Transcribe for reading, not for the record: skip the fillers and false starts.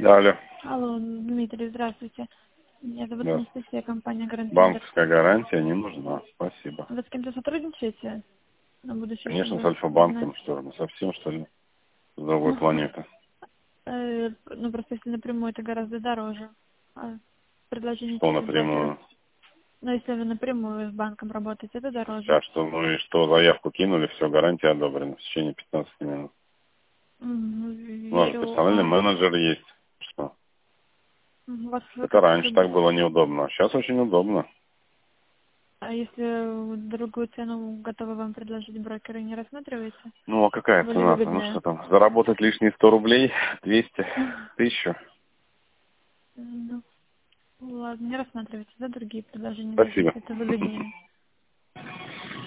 Да, алло. Алло, Дмитрий, здравствуйте. Меня зовут Да. Анастасия, компания «Гарант Центр». Банковская гарантия не нужна. Спасибо. Вы с кем-то сотрудничаете на будущее, Конечно, с чтобы узнать? Альфа-банком, что ли? Совсем, что ли? С другой планеты. Ну, просто если напрямую, это гораздо дороже. А предложение Что через брокера. напрямую? Но если вы напрямую с банком работаете, это дороже. А что, ну и что, заявку кинули, все, гарантия одобрена в течение 15 минут. У нас же Верю. персональный менеджер есть. Что? У вас Это как раньше так было неудобно, а сейчас очень удобно. А если другую цену готовы вам предложить брокеры, не рассматриваете? Ну, а какая Более цена-то? Ну выгодная. что там, заработать лишние 100 рублей, 200, 1000. Ну, ладно, не рассматривайте, да, другие предложения, даже Спасибо. если это выгоднее.